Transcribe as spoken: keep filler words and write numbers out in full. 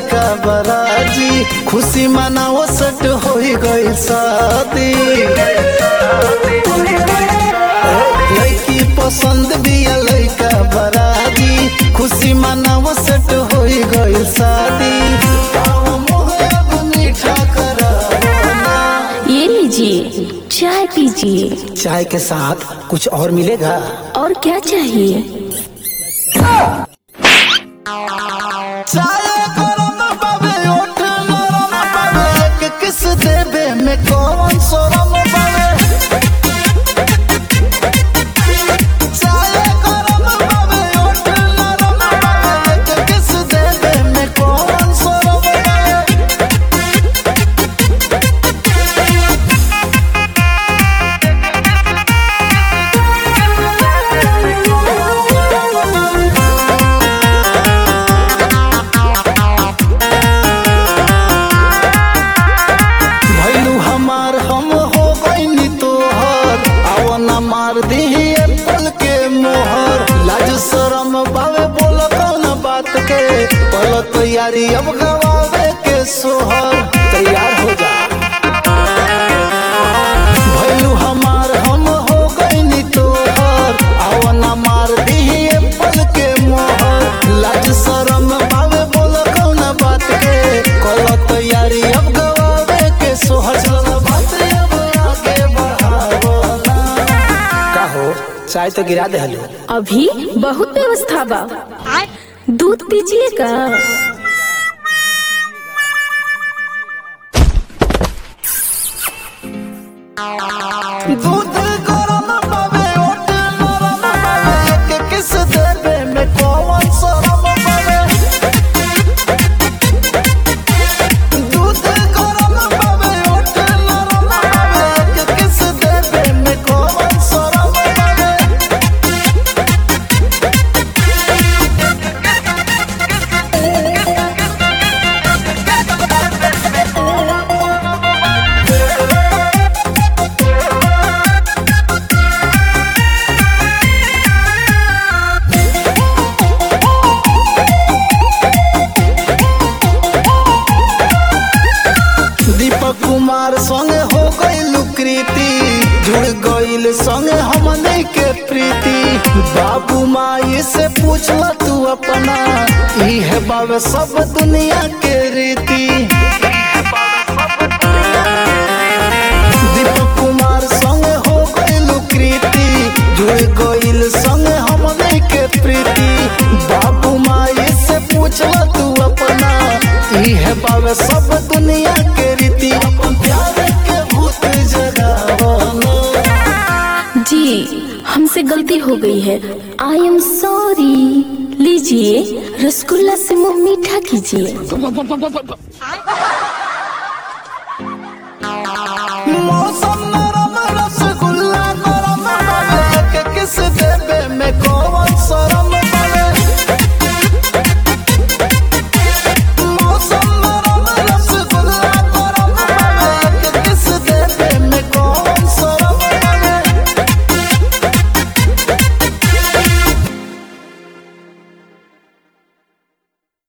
लइका बराजी, खुशी मनाओ सट हो गई शादी। लड़की पसंद बिया लइका बराजी, खुशी मनाओ सट हो गई शादी। मीठा करा ये लीजिए चाय पीजिए। चाय के साथ कुछ और मिलेगा? और क्या चाहिए? चाय गरम बाबे ओठ नरम बाबे, एक किस देबे में कौन शरम बाबे। चाय गरम बाबे ओठ नरम बाबे, एक किस देबे में कौन शरम बाबे। मार दी पल के मोहर, लाज शरम बावे बोल कौन बात के, पल तैयारी अब गवावे के सोहर। तैयार हो जा भैलू हमार हम हो गई तोहर, आओ ना मार दी पल के मोहर, लाज शरम बावे बोल कौन बात के, पल तैयारी अब गवावे के सोहर। चाय तो गिरा दे हलो। अभी बहुत व्यवस्था बा, दूध पीजिएगा। दूध गरम बाबे ओठ नरम बाबे, एक किस देबे में कौन शरम बाबे। दूध गरम बाबे ओठ नरम बाबे, एक किस देबे में कौन शरम बाबे। दीपक कुमार संग हो गईल कृति, जुड़ गईल संग हमने के प्रीति। बाबू माई से पूछला तू अपना, ई है बाबे सब दुनिया के रीति। दीपक कुमार संग हो गईल कृति, जुड़ गईल संग हमने के प्रीति। बाबू माई से पूछला तू अपना, ई है बाबे सब दुनिया के रीति। अपन प्यार के भूत जगावना। जी हमसे गलती हो गई है, आई एम सॉरी। लीजिए रसगुल्ला से मुंह मीठा कीजिए। मौसम